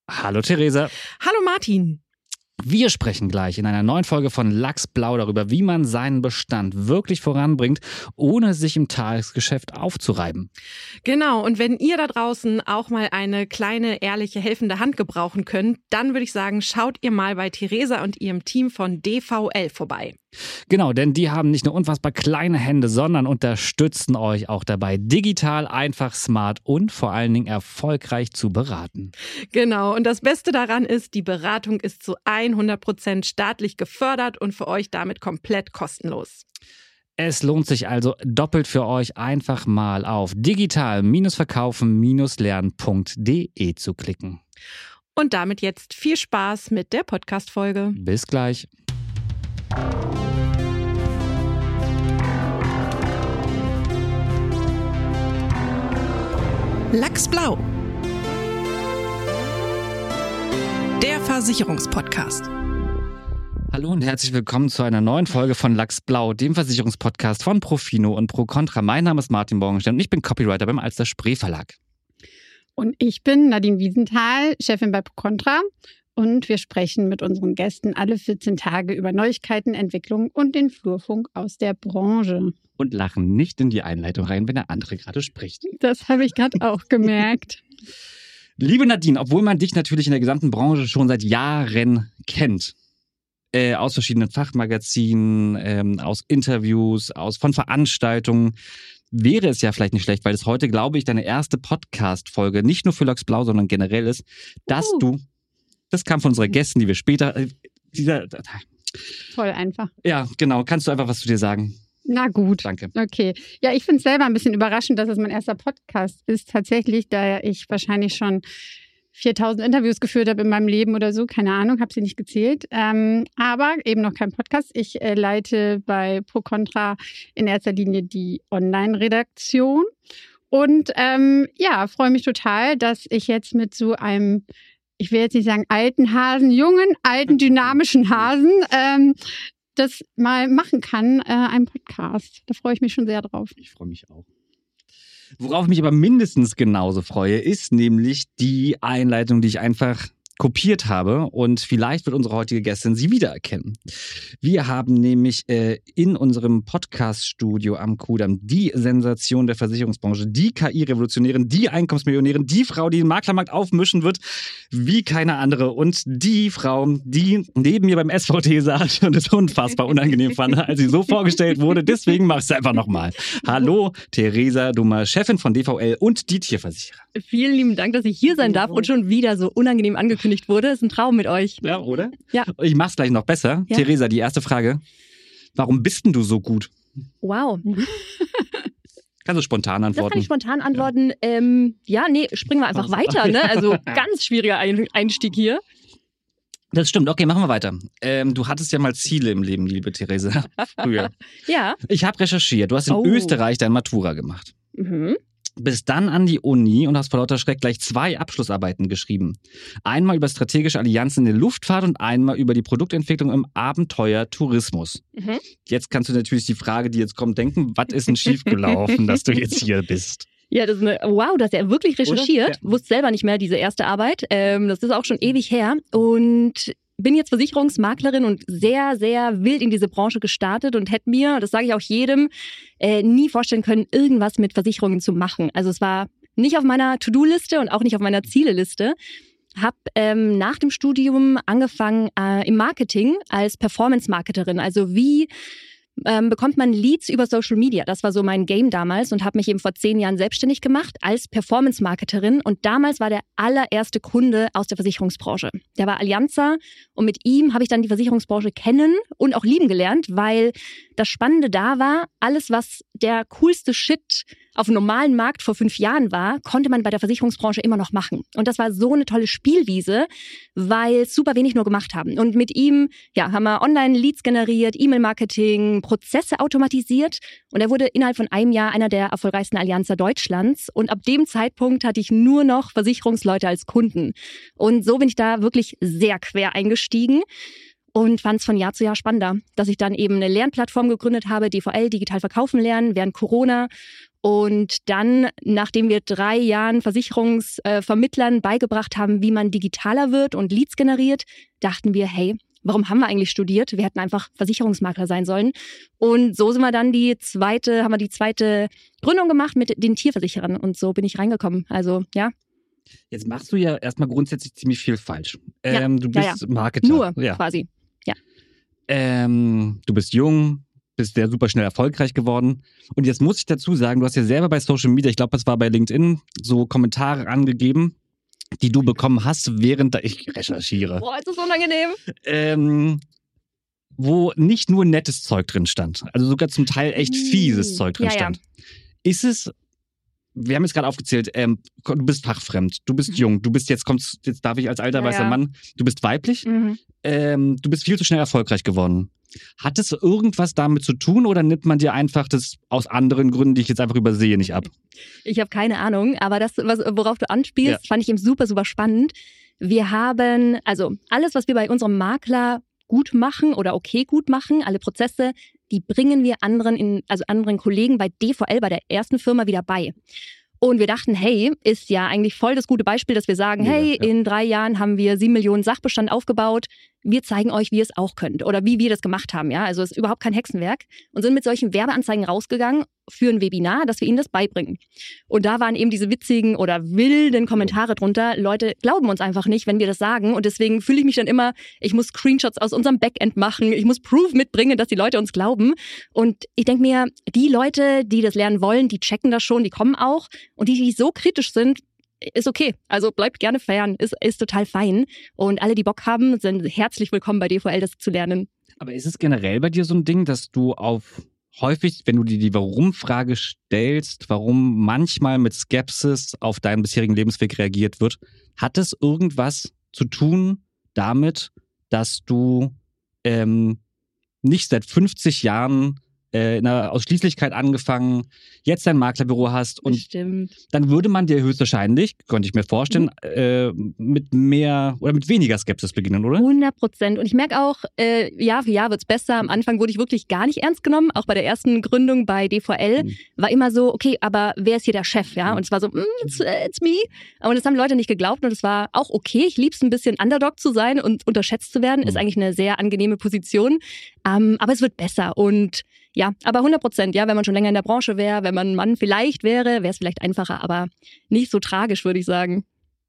Hallo Theresa. Hallo Martin. Wir sprechen gleich in einer neuen Folge von Lachs Blau darüber, wie man seinen Bestand wirklich voranbringt, ohne sich im Tagesgeschäft aufzureiben. Genau, und wenn ihr da draußen auch mal eine kleine, ehrliche, helfende Hand gebrauchen könnt, dann würde ich sagen, schaut ihr mal bei Theresa und ihrem Team von DVL vorbei. Genau, denn die haben nicht nur unfassbar kleine Hände, sondern unterstützen euch auch dabei, digital, einfach, smart und vor allen Dingen erfolgreich zu beraten. Genau, und das Beste daran ist, die Beratung ist zu 100% staatlich gefördert und für euch damit komplett kostenlos. Es lohnt sich also doppelt für euch, einfach mal auf digital-verkaufen-lernen.de zu klicken. Und damit jetzt viel Spaß mit der Podcast-Folge. Bis gleich. Lachs Blau. Der Versicherungspodcast. Hallo und herzlich willkommen zu einer neuen Folge von Lachs Blau, dem Versicherungspodcast von Profino und Pro Contra. Mein Name ist Martin Morgenstern und ich bin Copywriter beim Alster Spree Verlag. Und ich bin Nadine Wiesenthal, Chefin bei Pro Contra. Und wir sprechen mit unseren Gästen alle 14 Tage über Neuigkeiten, Entwicklungen und den Flurfunk aus der Branche. Und lachen nicht in die Einleitung rein, wenn der andere gerade spricht. Das habe ich gerade auch gemerkt. Liebe Nadine, obwohl man dich natürlich in der gesamten Branche schon seit Jahren kennt, aus verschiedenen Fachmagazinen, aus Interviews, von Veranstaltungen, wäre es ja vielleicht nicht schlecht, weil es heute, glaube ich, deine erste Podcast-Folge nicht nur für Lachs Blau, sondern generell ist, dass du, das kam von unseren Gästen, die wir später, Toll einfach. Ja, genau, kannst du einfach was zu dir sagen? Na gut. Danke. Okay. Ja, ich finde es selber ein bisschen überraschend, dass es mein erster Podcast ist, tatsächlich, da ich wahrscheinlich schon 4000 Interviews geführt habe in meinem Leben oder so, keine Ahnung, habe sie nicht gezählt, aber eben noch kein Podcast. Ich leite bei Pro Contra in erster Linie die Online-Redaktion und freue mich total, dass ich jetzt mit so einem, ich will jetzt nicht sagen alten Hasen, jungen, alten, dynamischen Hasen, das mal machen kann, einen Podcast. Da freue ich mich schon sehr drauf. Ich freue mich auch. Worauf ich mich aber mindestens genauso freue, ist nämlich die Einleitung, die ich einfach kopiert habe, und vielleicht wird unsere heutige Gästin sie wiedererkennen. Wir haben nämlich in unserem Podcast-Studio am Kudamm die Sensation der Versicherungsbranche, die KI-Revolutionärin, die Einkommensmillionärin, die Frau, die den Maklermarkt aufmischen wird wie keine andere, und die Frau, die neben mir beim SVT saß und es unfassbar unangenehm fand, als sie so vorgestellt wurde. Deswegen mach ich es einfach nochmal. Hallo, Theresa Dummer, Chefin von DVL und die Tierversicherer. Vielen lieben Dank, dass ich hier sein darf und schon wieder so unangenehm angekündigt wurde. Ist ein Traum mit euch. Ja, oder? Ja. Ich mach's gleich noch besser. Ja. Theresa, die erste Frage. Warum bist denn du so gut? Wow. Kannst du spontan antworten? Das kann ich spontan antworten. Springen wir einfach weiter. Ne? Also ganz schwieriger Einstieg hier. Das stimmt. Okay, machen wir weiter. Du hattest ja mal Ziele im Leben, liebe Theresa, früher. Ja. Ich habe recherchiert. Du hast in Österreich dein Matura gemacht. Mhm. Bist dann an die Uni und hast vor lauter Schreck gleich 2 Abschlussarbeiten geschrieben. Einmal über strategische Allianzen in der Luftfahrt und einmal über die Produktentwicklung im Abenteuertourismus. Mhm. Jetzt kannst du natürlich die Frage, die jetzt kommt, denken, was ist denn schiefgelaufen, dass du jetzt hier bist? Ja, das ist wow, dass er wirklich recherchiert. Ja. Wusste selber nicht mehr, diese erste Arbeit. Das ist auch schon ewig her. Und bin jetzt Versicherungsmaklerin und sehr, sehr wild in diese Branche gestartet und hätte mir, das sage ich auch jedem, nie vorstellen können, irgendwas mit Versicherungen zu machen. Also es war nicht auf meiner To-Do-Liste und auch nicht auf meiner Zieleliste. Habe nach dem Studium angefangen im Marketing als Performance-Marketerin. Also wie bekommt man Leads über Social Media. Das war so mein Game damals und habe mich eben vor 10 Jahren selbstständig gemacht als Performance-Marketerin. Und damals war der allererste Kunde aus der Versicherungsbranche. Der war Allianza und mit ihm habe ich dann die Versicherungsbranche kennen und auch lieben gelernt, weil das Spannende da war, alles, was der coolste Shit auf dem normalen Markt vor 5 Jahren war, konnte man bei der Versicherungsbranche immer noch machen. Und das war so eine tolle Spielwiese, weil super wenig nur gemacht haben. Und mit ihm haben wir Online-Leads generiert, E-Mail-Marketing, Prozesse automatisiert. Und er wurde innerhalb von einem Jahr einer der erfolgreichsten Allianzer Deutschlands. Und ab dem Zeitpunkt hatte ich nur noch Versicherungsleute als Kunden. Und so bin ich da wirklich sehr quer eingestiegen. Und fand es von Jahr zu Jahr spannender, dass ich dann eben eine Lernplattform gegründet habe, DVL, digital verkaufen lernen, während Corona. Und dann, nachdem wir 3 Jahren Versicherungsvermittlern beigebracht haben, wie man digitaler wird und Leads generiert, dachten wir, hey, warum haben wir eigentlich studiert? Wir hätten einfach Versicherungsmakler sein sollen. Und so sind wir dann die zweite Gründung gemacht mit den Tierversicherern. Und so bin ich reingekommen. Also, ja. Jetzt machst du ja erstmal grundsätzlich ziemlich viel falsch. Ja. Du bist Marketer. Nur ja. quasi. Ja. Du bist jung, bist sehr super schnell erfolgreich geworden. Und jetzt muss ich dazu sagen, du hast ja selber bei Social Media, ich glaube, das war bei LinkedIn, so Kommentare angegeben, die du bekommen hast, während ich recherchiere. Boah, ist das unangenehm. Wo nicht nur nettes Zeug drin stand, also sogar zum Teil echt fieses Zeug drin stand. Ist es, wir haben jetzt gerade aufgezählt, du bist fachfremd, du bist jung, jetzt darf ich als alter weißer Mann, du bist weiblich, du bist viel zu schnell erfolgreich geworden. Hat es irgendwas damit zu tun oder nimmt man dir einfach das aus anderen Gründen, die ich jetzt einfach übersehe, nicht ab? Ich habe keine Ahnung, aber das, worauf du anspielst, fand ich eben super, super spannend. Wir haben, also alles, was wir bei unserem Makler gut machen oder okay gut machen, alle Prozesse, die bringen wir anderen Kollegen bei DVL, bei der ersten Firma wieder bei. Und wir dachten, hey, ist ja eigentlich voll das gute Beispiel, dass wir sagen, in 3 Jahren haben wir 7 Millionen Sachbestand aufgebaut. Wir zeigen euch, wie ihr es auch könnt oder wie wir das gemacht haben. Ja, also es ist überhaupt kein Hexenwerk und sind mit solchen Werbeanzeigen rausgegangen für ein Webinar, dass wir ihnen das beibringen. Und da waren eben diese witzigen oder wilden Kommentare drunter. Leute glauben uns einfach nicht, wenn wir das sagen. Und deswegen fühle ich mich dann immer, ich muss Screenshots aus unserem Backend machen. Ich muss Proof mitbringen, dass die Leute uns glauben. Und ich denke mir, die Leute, die das lernen wollen, die checken das schon, die kommen auch. Und die so kritisch sind, ist okay. Also bleibt gerne fern, ist total fein. Und alle, die Bock haben, sind herzlich willkommen bei DVL, das zu lernen. Aber ist es generell bei dir so ein Ding, dass du häufig, wenn du dir die Warum-Frage stellst, warum manchmal mit Skepsis auf deinen bisherigen Lebensweg reagiert wird, hat es irgendwas zu tun damit, dass du nicht seit 50 Jahren in der Ausschließlichkeit angefangen, jetzt dein Maklerbüro hast und Stimmt. dann würde man dir höchstwahrscheinlich, könnte ich mir vorstellen, mit mehr oder mit weniger Skepsis beginnen, oder? 100%. Und ich merke auch, Jahr für Jahr wird's besser. Am Anfang wurde ich wirklich gar nicht ernst genommen. Auch bei der ersten Gründung bei DVL war immer so, okay, aber wer ist hier der Chef? Ja, und es war so, it's me. Und das haben Leute nicht geglaubt und es war auch okay. Ich lieb's ein bisschen Underdog zu sein und unterschätzt zu werden. Ist eigentlich eine sehr angenehme Position. Aber es wird besser und ja, aber 100%, ja, wenn man schon länger in der Branche wäre, wenn man ein Mann vielleicht wäre, wäre es vielleicht einfacher, aber nicht so tragisch, würde ich sagen.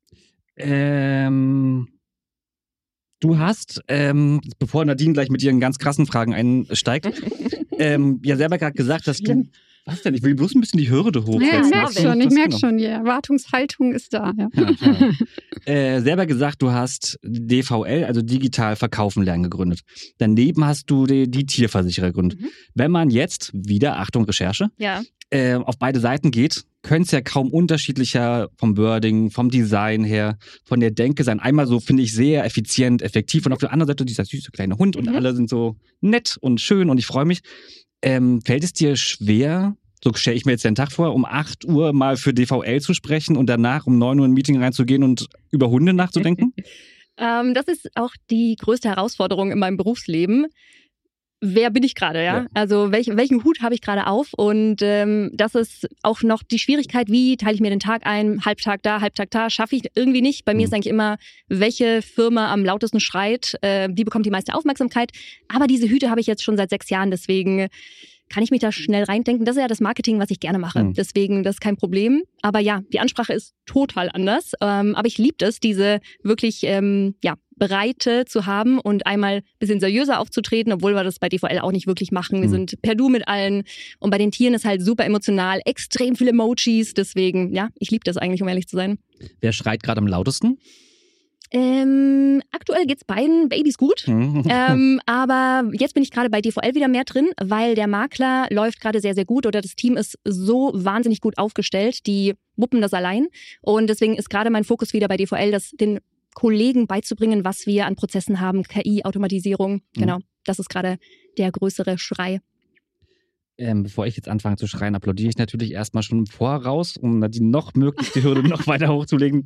Du hast, bevor Nadine gleich mit ihren ganz krassen Fragen einsteigt, ja selber gerade gesagt, dass du... Was denn? Ich will bloß ein bisschen die Hürde hoch. Ja, ich merke schon, die Erwartungshaltung ist da. Ja. Selber gesagt, du hast DVL, also digital verkaufen lernen, gegründet. Daneben hast du die Tierversicherer gegründet. Wenn man jetzt wieder, Achtung, Recherche, auf beide Seiten geht, könnte es ja kaum unterschiedlicher vom Wording, vom Design her, von der Denke sein. Einmal so, finde ich, sehr effizient, effektiv und auf der anderen Seite dieser süße kleine Hund und alle sind so nett und schön und ich freue mich. Fällt es dir schwer, so stelle ich mir jetzt den Tag vor, um 8 Uhr mal für DVL zu sprechen und danach um 9 Uhr in ein Meeting reinzugehen und über Hunde nachzudenken? Das ist auch die größte Herausforderung in meinem Berufsleben. Wer bin ich gerade, ja? Also welchen Hut habe ich gerade auf? Und das ist auch noch die Schwierigkeit, wie teile ich mir den Tag ein, Halbtag da, schaffe ich irgendwie nicht. Bei mir ist eigentlich immer, welche Firma am lautesten schreit, die bekommt die meiste Aufmerksamkeit. Aber diese Hüte habe ich jetzt schon seit 6 Jahren, deswegen kann ich mich da schnell reindenken. Das ist ja das Marketing, was ich gerne mache. Deswegen, das ist kein Problem. Aber ja, die Ansprache ist total anders. Aber ich liebe es, diese wirklich Breite zu haben und einmal ein bisschen seriöser aufzutreten, obwohl wir das bei DVL auch nicht wirklich machen. Wir sind per Du mit allen. Und bei den Tieren ist halt super emotional, extrem viele Emojis. Deswegen, ja, ich liebe das eigentlich, um ehrlich zu sein. Wer schreit gerade am lautesten? Aktuell geht's beiden Babys gut, aber jetzt bin ich gerade bei DVL wieder mehr drin, weil der Makler läuft gerade sehr, sehr gut oder das Team ist so wahnsinnig gut aufgestellt, die wuppen das allein und deswegen ist gerade mein Fokus wieder bei DVL, das den Kollegen beizubringen, was wir an Prozessen haben, KI, Automatisierung, genau, das ist gerade der größere Schrei. Bevor ich jetzt anfange zu schreien, applaudiere ich natürlich erstmal schon im Voraus, um Nadine noch möglichst die Hürde noch weiter hochzulegen.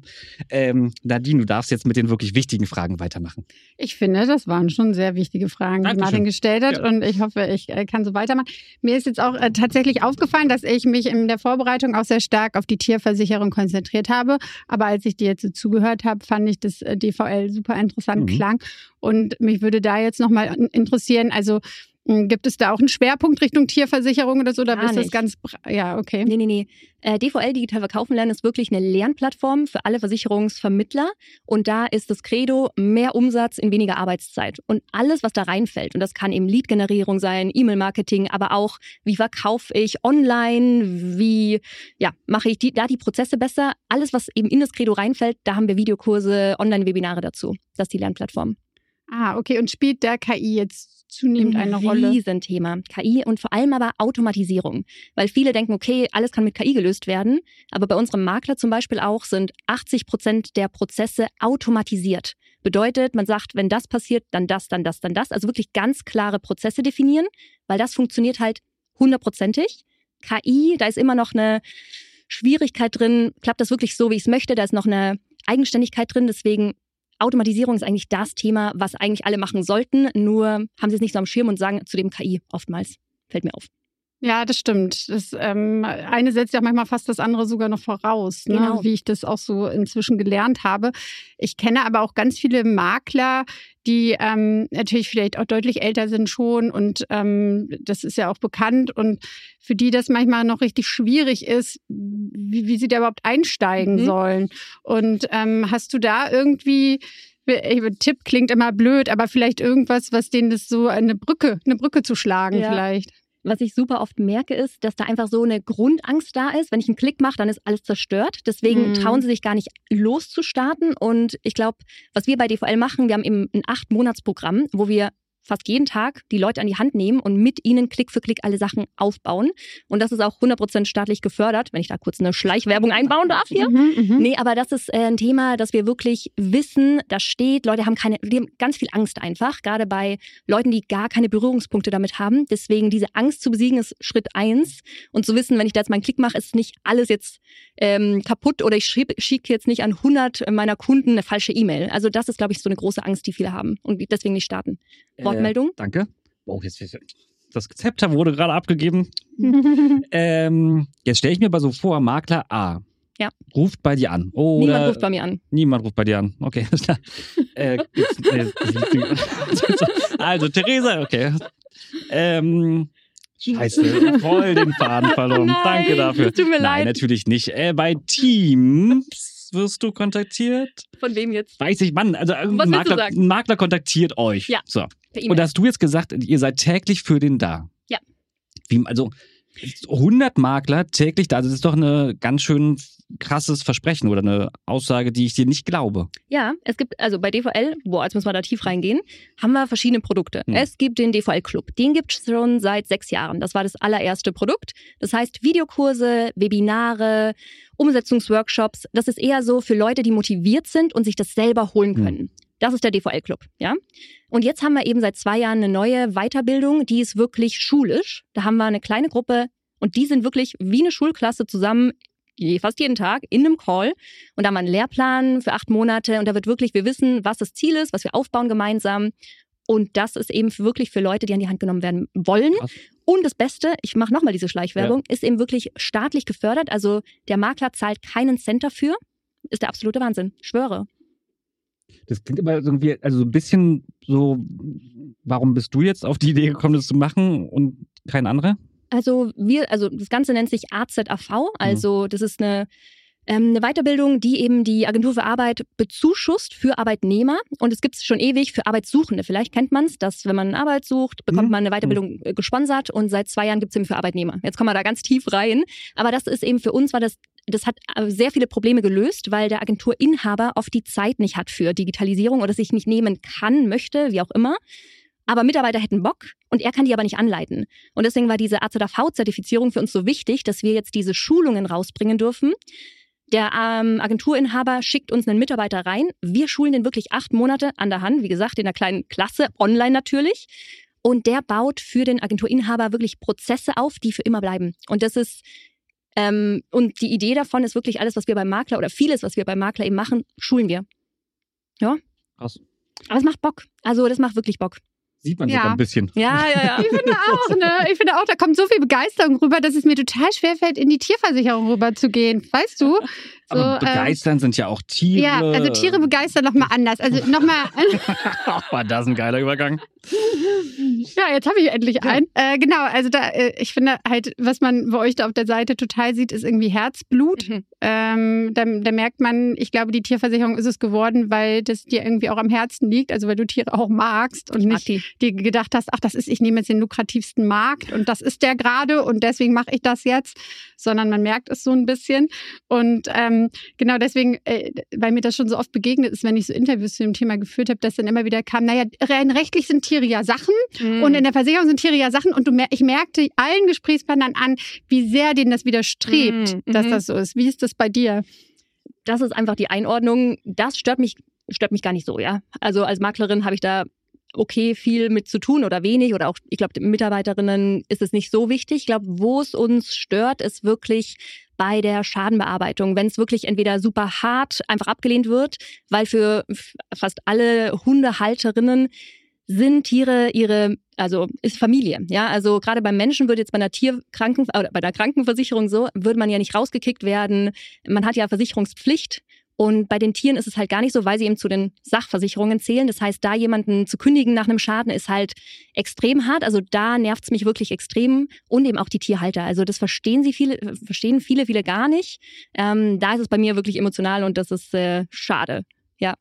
Nadine, du darfst jetzt mit den wirklich wichtigen Fragen weitermachen. Ich finde, das waren schon sehr wichtige Fragen, die Martin gestellt hat. Ja. Und ich hoffe, ich kann so weitermachen. Mir ist jetzt auch tatsächlich aufgefallen, dass ich mich in der Vorbereitung auch sehr stark auf die Tierversicherung konzentriert habe. Aber als ich dir jetzt so zugehört habe, fand ich das DVL super interessant klang. Und mich würde da jetzt nochmal interessieren, also gibt es da auch einen Schwerpunkt Richtung Tierversicherung oder so? Oder ist das ganz... Ja, okay. Nee. DVL Digital Verkaufen Lernen ist wirklich eine Lernplattform für alle Versicherungsvermittler. Und da ist das Credo mehr Umsatz in weniger Arbeitszeit. Und alles, was da reinfällt, und das kann eben Lead-Generierung sein, E-Mail-Marketing, aber auch, wie verkaufe ich online, wie mache ich die Prozesse besser. Alles, was eben in das Credo reinfällt, da haben wir Videokurse, Online-Webinare dazu. Das ist die Lernplattform. Ah, okay. Und spielt da KI jetzt zunehmend eine Rolle? Riesenthema. KI und vor allem aber Automatisierung. Weil viele denken, okay, alles kann mit KI gelöst werden. Aber bei unserem Makler zum Beispiel auch sind 80% der Prozesse automatisiert. Bedeutet, man sagt, wenn das passiert, dann das, dann das, dann das. Also wirklich ganz klare Prozesse definieren, weil das funktioniert halt 100%ig. KI, da ist immer noch eine Schwierigkeit drin. Klappt das wirklich so, wie ich es möchte? Da ist noch eine Eigenständigkeit drin. Deswegen Automatisierung ist eigentlich das Thema, was eigentlich alle machen sollten, nur haben sie es nicht so am Schirm und sagen zu dem KI oftmals. Fällt mir auf. Ja, das stimmt. Das eine setzt ja manchmal fast das andere sogar noch voraus, ne? Genau. Wie ich das auch so inzwischen gelernt habe. Ich kenne aber auch ganz viele Makler, die natürlich vielleicht auch deutlich älter sind schon und das ist ja auch bekannt und für die das manchmal noch richtig schwierig ist, wie sie da überhaupt einsteigen sollen. Und hast du da irgendwie... Tipp klingt immer blöd, aber vielleicht irgendwas, was denen das so eine Brücke zu schlagen vielleicht. Was ich super oft merke, ist, dass da einfach so eine Grundangst da ist. Wenn ich einen Klick mache, dann ist alles zerstört. Deswegen trauen sie sich gar nicht loszustarten. Und ich glaube, was wir bei DVL machen, wir haben eben ein 8-Monats-Programm, wo wir fast jeden Tag die Leute an die Hand nehmen und mit ihnen Klick für Klick alle Sachen aufbauen. Und das ist auch 100% staatlich gefördert, wenn ich da kurz eine Schleichwerbung einbauen darf hier. Nee, aber das ist ein Thema, dass wir wirklich wissen, da steht, Leute haben die haben ganz viel Angst einfach, gerade bei Leuten, die gar keine Berührungspunkte damit haben. Deswegen diese Angst zu besiegen ist Schritt 1. Und zu wissen, wenn ich da jetzt meinen Klick mache, ist nicht alles jetzt kaputt oder ich schicke jetzt nicht an 100 meiner Kunden eine falsche E-Mail. Also das ist, glaube ich, so eine große Angst, die viele haben und deswegen nicht starten. Wortmeldung? Danke. Oh, jetzt das Zepter wurde gerade abgegeben. Jetzt stelle ich mir aber so vor, Makler A ruft bei dir an. Niemand ruft bei mir an. Niemand ruft bei dir an. Okay, alles klar. Also, Theresa, okay. Scheiße, voll den Faden verloren. Nein, danke dafür. tut mir leid. Nein, natürlich nicht. Bei Teams wirst du kontaktiert? Von wem jetzt? Weiß ich, Mann. Also ein Makler kontaktiert euch. Ja. So. Per E-Mail. Und hast du jetzt gesagt, ihr seid täglich für den da? Ja. Also 100 Makler täglich da, das ist doch eine ganz schön krasses Versprechen oder eine Aussage, die ich dir nicht glaube. Ja, es gibt, also bei DVL, jetzt müssen wir da tief reingehen, haben wir verschiedene Produkte. Es gibt den DVL Club, den gibt es schon seit 6 Jahren. Das war das allererste Produkt. Das heißt Videokurse, Webinare, Umsetzungsworkshops. Das ist eher so für Leute, die motiviert sind und sich das selber holen können. Das ist der DVL Club, ja. Und jetzt haben wir eben seit 2 Jahren eine neue Weiterbildung, die ist wirklich schulisch. Da haben wir eine kleine Gruppe und die sind wirklich wie eine Schulklasse zusammen fast jeden Tag in einem Call. Und da haben wir einen Lehrplan für 8 Monate und da wird wirklich, wir wissen, was das Ziel ist, was wir aufbauen gemeinsam. Und das ist eben wirklich für Leute, die an die Hand genommen werden wollen. Krass. Und das Beste, ich mache nochmal diese Schleichwerbung, ist eben wirklich staatlich gefördert. Also der Makler zahlt keinen Cent dafür. Ist der absolute Wahnsinn. Ich schwöre. Das klingt aber irgendwie, also so ein bisschen so, warum bist du jetzt auf die Idee gekommen, das zu machen und kein anderer? Also das Ganze nennt sich AZAV, also das ist eine Weiterbildung, die eben die Agentur für Arbeit bezuschusst für Arbeitnehmer und es gibt es schon ewig für Arbeitssuchende. Vielleicht kennt man es, dass wenn man Arbeit sucht, bekommt man eine Weiterbildung gesponsert und seit 2 Jahren gibt es eben für Arbeitnehmer. Jetzt kommen wir da ganz tief rein, aber das ist eben für uns, das hat sehr viele Probleme gelöst, weil der Agenturinhaber oft die Zeit nicht hat für Digitalisierung oder sich nicht nehmen kann, möchte, wie auch immer. Aber Mitarbeiter hätten Bock und er kann die aber nicht anleiten. Und deswegen war diese AZAV-Zertifizierung für uns so wichtig, dass wir jetzt diese Schulungen rausbringen dürfen. Der Agenturinhaber schickt uns einen Mitarbeiter rein. Wir schulen den wirklich 8 Monate an der Hand, wie gesagt, in einer kleinen Klasse, online natürlich. und der baut für den Agenturinhaber wirklich Prozesse auf, die für immer bleiben. Und das ist und die Idee davon ist wirklich alles, was wir beim Makler oder vieles, was wir beim Makler eben machen, schulen wir. Ja. Krass. Aber es macht Bock. Also das macht wirklich Bock. Sieht man sogar ein bisschen. Ja. Ich finde auch, da kommt so viel Begeisterung rüber, dass es mir total schwerfällt, in die Tierversicherung rüber zu gehen. Weißt du? So, Aber begeistern sind ja auch Tiere. Ja, also Tiere begeistern nochmal anders. Also nochmal. War das ein geiler Übergang? Ja, jetzt habe ich endlich einen. Genau, also ich finde halt, was man bei euch da auf der Seite total sieht, ist irgendwie Herzblut. Da merkt man, ich glaube, die Tierversicherung ist es geworden, weil das dir irgendwie auch am Herzen liegt, also weil du Tiere auch magst und nicht dir gedacht hast, ach, ich nehme jetzt den lukrativsten Markt und das ist der gerade und deswegen mache ich das jetzt, sondern man merkt es so ein bisschen. Und genau deswegen, weil mir das schon so oft begegnet ist, wenn ich so Interviews zu dem Thema geführt habe, dass dann immer wieder kam, naja, rein rechtlich sind Tiere ja Sachen und in der Versicherung sind Tiere ja Sachen und ich merkte allen Gesprächspartnern an, wie sehr denen das widerstrebt, dass das so ist. Wie ist das bei dir? Das ist einfach die Einordnung. Das stört mich gar nicht so, ja. Also als Maklerin habe ich da viel mit zu tun oder wenig oder auch, ich glaube, den Mitarbeiterinnen ist es nicht so wichtig. Ich glaube, wo es uns stört, ist wirklich bei der Schadenbearbeitung, wenn es wirklich entweder super hart einfach abgelehnt wird, weil für fast alle Hundehalterinnen sind Tiere ist Familie, ja, also gerade beim Menschen würde jetzt bei einer bei der Krankenversicherung so, würde man ja nicht rausgekickt werden, man hat ja Versicherungspflicht und bei den Tieren ist es halt gar nicht so, weil sie eben zu den Sachversicherungen zählen, das heißt, da jemanden zu kündigen nach einem Schaden ist halt extrem hart, also da nervt's mich wirklich extrem und eben auch die Tierhalter, also das verstehen viele gar nicht, da ist es bei mir wirklich emotional und das ist schade, ja.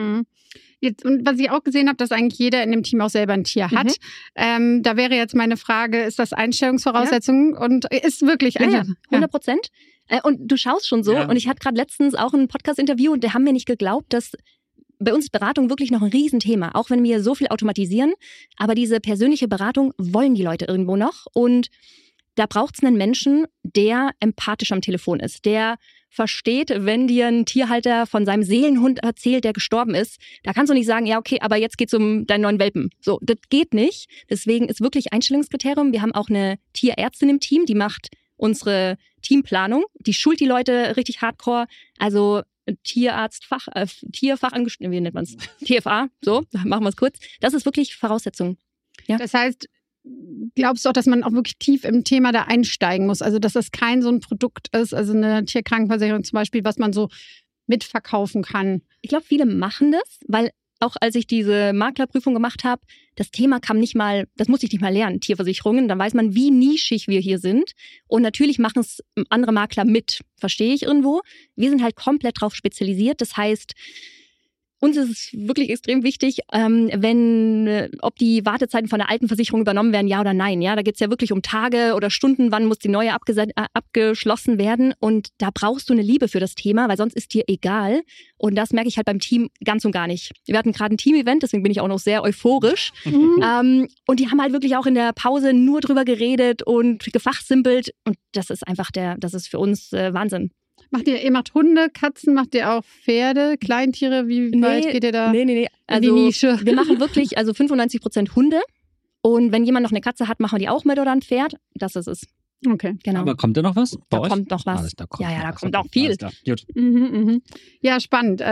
Jetzt, und was ich auch gesehen habe, dass eigentlich jeder in dem Team auch selber ein Tier hat. Da wäre jetzt meine Frage, ist das Einstellungsvoraussetzung und ist wirklich 100%. Und du schaust schon so und ich hatte gerade letztens auch ein Podcast-Interview und die haben mir nicht geglaubt, dass bei uns Beratung wirklich noch ein Riesenthema, auch wenn wir so viel automatisieren, aber diese persönliche Beratung wollen die Leute irgendwo noch und da braucht es einen Menschen, der empathisch am Telefon ist, der versteht, wenn dir ein Tierhalter von seinem Seelenhund erzählt, der gestorben ist, da kannst du nicht sagen, ja okay, aber jetzt geht's um deinen neuen Welpen. So, das geht nicht. Deswegen ist wirklich Einstellungskriterium. Wir haben auch eine Tierärztin im Team, die macht unsere Teamplanung, die schult die Leute richtig hardcore. Also Tierfachangestellte, wie nennt man's? TFA, so, machen wir es kurz. Das ist wirklich Voraussetzung. Ja? Das heißt, glaubst du auch, dass man auch wirklich tief im Thema da einsteigen muss? Also, dass das kein so ein Produkt ist, also eine Tierkrankenversicherung zum Beispiel, was man so mitverkaufen kann? Ich glaube, viele machen das, weil auch als ich diese Maklerprüfung gemacht habe, das Thema kam nicht mal, das musste ich nicht mal lernen, Tierversicherungen. Dann weiß man, wie nischig wir hier sind. Und natürlich machen es andere Makler mit, verstehe ich irgendwo. Wir sind halt komplett drauf spezialisiert. Das heißt, uns ist es wirklich extrem wichtig, ob die Wartezeiten von der alten Versicherung übernommen werden, ja oder nein. Ja, da geht's ja wirklich um Tage oder Stunden, wann muss die neue abgeschlossen werden. Und da brauchst du eine Liebe für das Thema, weil sonst ist dir egal. Und das merke ich halt beim Team ganz und gar nicht. Wir hatten gerade ein Team-Event, deswegen bin ich auch noch sehr euphorisch. Und die haben halt wirklich auch in der Pause nur drüber geredet und gefachsimpelt. Und das ist einfach das ist für uns Wahnsinn. Ihr macht Hunde, Katzen, macht ihr auch Pferde, Kleintiere? Wie weit geht ihr da? Nee. Also in die Nische? Wir machen wirklich 95% Hunde. Und wenn jemand noch eine Katze hat, machen wir die auch mit oder ein Pferd. Das ist es. Okay. Genau. Aber kommt da noch was? Da kommt noch was. Da kommt auch viel. Gut. Ja, spannend.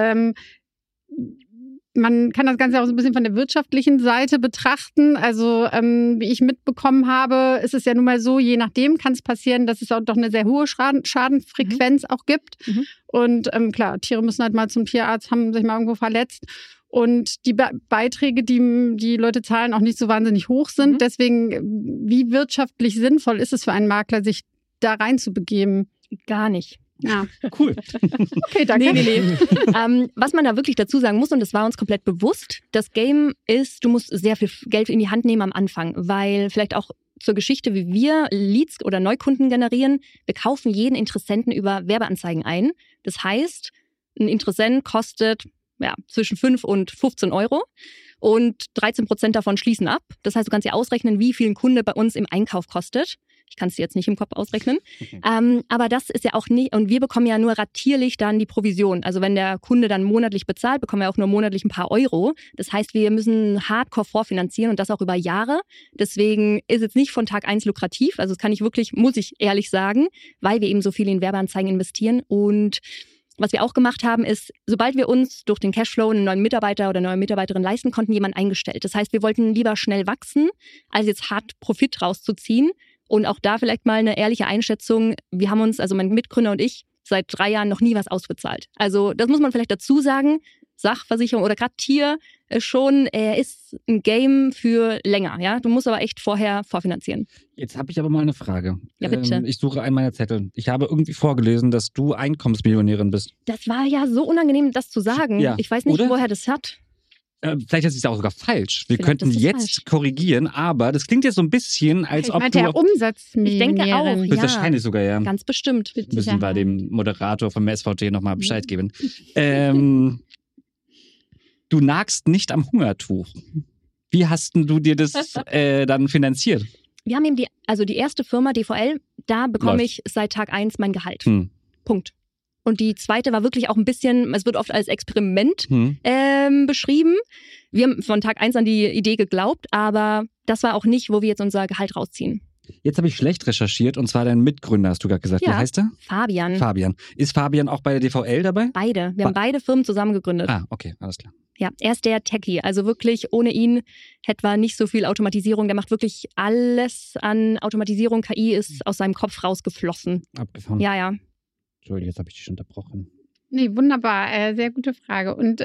Man kann das Ganze auch so ein bisschen von der wirtschaftlichen Seite betrachten. Also wie ich mitbekommen habe, ist es ja nun mal so, je nachdem kann es passieren, dass es auch doch eine sehr hohe Schadenfrequenz auch gibt. Und klar, Tiere müssen halt mal zum Tierarzt, haben sich mal irgendwo verletzt. Und die Beiträge, die die Leute zahlen, auch nicht so wahnsinnig hoch sind. Deswegen, wie wirtschaftlich sinnvoll ist es für einen Makler, sich da reinzubegeben? Gar nicht. Ja, cool. Okay, danke. Nee. Was man da wirklich dazu sagen muss, und das war uns komplett bewusst, das Game ist, du musst sehr viel Geld in die Hand nehmen am Anfang, weil vielleicht auch zur Geschichte, wie wir Leads oder Neukunden generieren, wir kaufen jeden Interessenten über Werbeanzeigen ein. Das heißt, ein Interessent kostet zwischen 5 und 15 Euro und 13% davon schließen ab. Das heißt, du kannst dir ausrechnen, wie viel ein Kunde bei uns im Einkauf kostet. Ich kann es dir jetzt nicht im Kopf ausrechnen. Aber das ist ja auch nicht, und wir bekommen ja nur ratierlich dann die Provision. Also wenn der Kunde dann monatlich bezahlt, bekommen wir auch nur monatlich ein paar Euro. Das heißt, wir müssen hardcore vorfinanzieren und das auch über Jahre. Deswegen ist jetzt nicht von Tag 1 lukrativ. Also das kann ich wirklich, muss ich ehrlich sagen, weil wir eben so viel in Werbeanzeigen investieren. Und was wir auch gemacht haben, ist, sobald wir uns durch den Cashflow einen neuen Mitarbeiter oder eine neue Mitarbeiterin leisten konnten, jemanden eingestellt. Das heißt, wir wollten lieber schnell wachsen, als jetzt hart Profit rauszuziehen. Und auch da vielleicht mal eine ehrliche Einschätzung. Wir haben uns, also mein Mitgründer und ich, seit 3 Jahren noch nie was ausbezahlt. Also das muss man vielleicht dazu sagen. Sachversicherung oder gerade Tier schon, ist ein Game für länger. Ja, du musst aber echt vorher vorfinanzieren. Jetzt habe ich aber mal eine Frage. Ja, bitte. Ich suche einen meiner Zettel. Ich habe irgendwie vorgelesen, dass du Einkommensmillionärin bist. Das war ja so unangenehm, das zu sagen. Ja, Ich weiß nicht, oder? woher das hat. Vielleicht ist es auch sogar falsch. Wir Vielleicht könnten ist es jetzt falsch. korrigieren, aber das klingt jetzt so ein bisschen, als Ich ob meinte du... ja Umsatzmillionärin. Ich denke auch, Bist ja. wahrscheinlich sogar, ja. Ganz bestimmt. Müssen wir dem Moderator vom SVT nochmal Bescheid geben. Du nagst nicht am Hungertuch. Wie hast denn du dir das dann finanziert? Wir haben eben die erste Firma, DVL, da bekomme Läuft. ich seit Tag 1 mein Gehalt. Hm. Punkt. Und die zweite war wirklich auch ein bisschen, es wird oft als Experiment beschrieben. Wir haben von Tag 1 an die Idee geglaubt, aber das war auch nicht, wo wir jetzt unser Gehalt rausziehen. Jetzt habe ich schlecht recherchiert und zwar dein Mitgründer, hast du gerade gesagt. Ja. Wie heißt er? Fabian. Fabian. Ist Fabian auch bei der DVL dabei? Beide. Wir haben beide Firmen zusammen gegründet. Ah, okay, alles klar. Ja, er ist der Techie. Also wirklich, ohne ihn hätten wir nicht so viel Automatisierung. Der macht wirklich alles an Automatisierung. KI ist aus seinem Kopf rausgeflossen. Abgefahren. Ja. Entschuldigung, jetzt habe ich dich unterbrochen. Nee, wunderbar. Sehr gute Frage. Und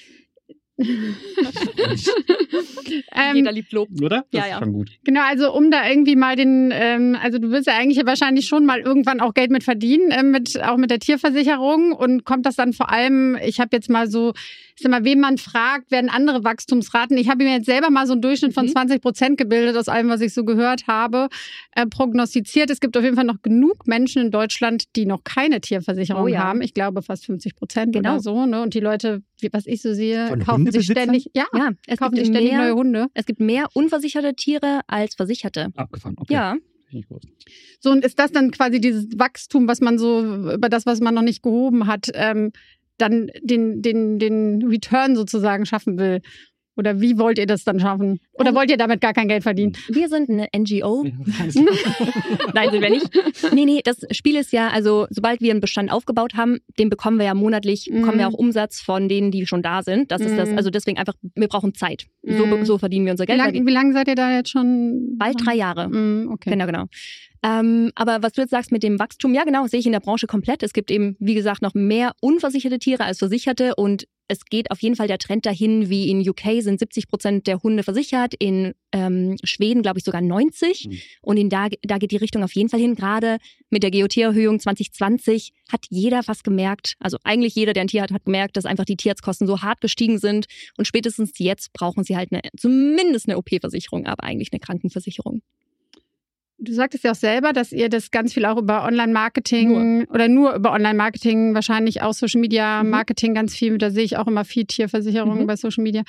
Jeder liebt Lob. Oder? Das Ja, ist ja. schon gut. Genau, also um da irgendwie mal also du wirst ja eigentlich wahrscheinlich schon mal irgendwann auch Geld mit verdienen, auch mit der Tierversicherung, und kommt das dann vor allem, ich habe jetzt mal so, ich sag mal, wen man fragt, werden andere Wachstumsraten, ich habe mir jetzt selber mal so einen Durchschnitt von 20% gebildet aus allem, was ich so gehört habe, prognostiziert. Es gibt auf jeden Fall noch genug Menschen in Deutschland, die noch keine Tierversicherung haben. Ich glaube fast 50% oder so, ne? Und die Leute, was ich so sehe, Von kaufen sich Hundebesitzern? ständig, Es kaufen gibt sich ständig neue Hunde. Es gibt mehr unversicherte Tiere als versicherte. Abgefahren, okay. Ja. Finde ich gut. So, und ist das dann quasi dieses Wachstum, was man so, über das, was man noch nicht gehoben hat, dann den Return sozusagen schaffen will? Oder wie wollt ihr das dann schaffen? Oder wollt ihr damit gar kein Geld verdienen? Wir sind eine NGO. Alles klar. Nein, sind wir nicht. Nee, das Spiel ist ja, also sobald wir einen Bestand aufgebaut haben, den bekommen wir ja monatlich, bekommen wir auch Umsatz von denen, die schon da sind. Das ist das, also deswegen einfach, wir brauchen Zeit. So verdienen wir unser Geld. Wie lange seid ihr da jetzt schon? Bald 3 Jahre. Okay. Genau. Aber was du jetzt sagst mit dem Wachstum, ja genau, sehe ich in der Branche komplett. Es gibt eben, wie gesagt, noch mehr unversicherte Tiere als versicherte, und es geht auf jeden Fall der Trend dahin, wie in UK sind 70% der Hunde versichert, in Schweden glaube ich sogar 90%. Und da geht die Richtung auf jeden Fall hin. Gerade mit der GOT-Erhöhung 2020 hat jeder fast gemerkt, also eigentlich jeder, der ein Tier hat gemerkt, dass einfach die Tierarztkosten so hart gestiegen sind. Und spätestens jetzt brauchen sie halt zumindest eine OP-Versicherung, aber eigentlich eine Krankenversicherung. Du sagtest ja auch selber, dass ihr das ganz viel auch über Online-Marketing oder nur über Online-Marketing, wahrscheinlich auch Social-Media-Marketing ganz viel, da sehe ich auch immer viel Tierversicherungen bei Social Media.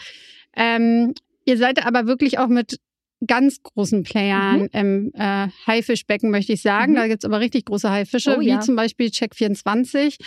Ihr seid aber wirklich auch mit ganz großen Playern im Haifischbecken, möchte ich sagen. Da gibt es aber richtig große Haifische, wie zum Beispiel Check24.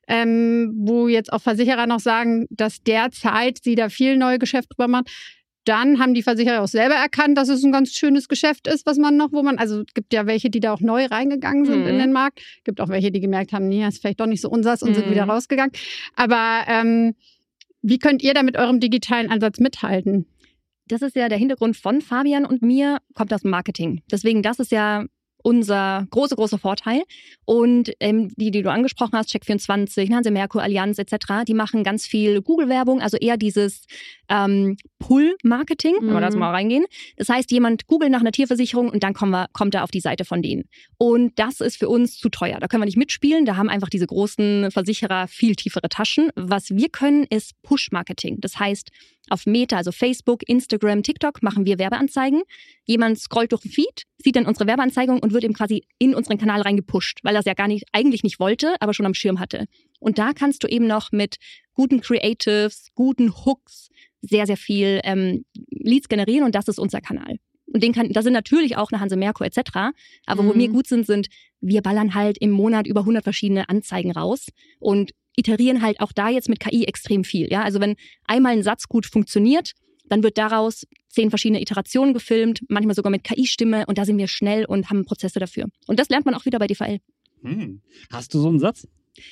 Wo jetzt auch Versicherer noch sagen, dass derzeit sie da viel Neugeschäft drüber machen. Dann haben die Versicherer auch selber erkannt, dass es ein ganz schönes Geschäft ist, also es gibt ja welche, die da auch neu reingegangen sind in den Markt. Es gibt auch welche, die gemerkt haben, nee, das ist vielleicht doch nicht so unsers und sind wieder rausgegangen. Aber wie könnt ihr da mit eurem digitalen Ansatz mithalten? Das ist ja der Hintergrund von Fabian und mir, kommt aus dem Marketing. Deswegen, das ist ja unser großer Vorteil. Und die du angesprochen hast, Check24, Hanse Merkur, Allianz etc., die machen ganz viel Google-Werbung, also eher dieses Pull-Marketing, wenn wir da mal reingehen. Das heißt, jemand googelt nach einer Tierversicherung und dann kommt er auf die Seite von denen. Und das ist für uns zu teuer. Da können wir nicht mitspielen. Da haben einfach diese großen Versicherer viel tiefere Taschen. Was wir können, ist Push-Marketing. Das heißt, auf Meta, also Facebook, Instagram, TikTok, machen wir Werbeanzeigen. Jemand scrollt durch den Feed, sieht dann unsere Werbeanzeigung und wird eben quasi in unseren Kanal reingepusht, weil er es ja eigentlich nicht wollte, aber schon am Schirm hatte. Und da kannst du eben noch mit guten Creatives, guten Hooks sehr viel Leads generieren, und das ist unser Kanal. Und da sind natürlich auch eine Hanse Merkur etc. Aber wo wir gut sind, wir ballern halt im Monat über 100 verschiedene Anzeigen raus und iterieren halt auch da jetzt mit KI extrem viel. Ja? Also wenn einmal ein Satz gut funktioniert, dann wird daraus 10 verschiedene Iterationen gefilmt, manchmal sogar mit KI-Stimme und da sind wir schnell und haben Prozesse dafür. Und das lernt man auch wieder bei DVL. Hast du so einen Satz?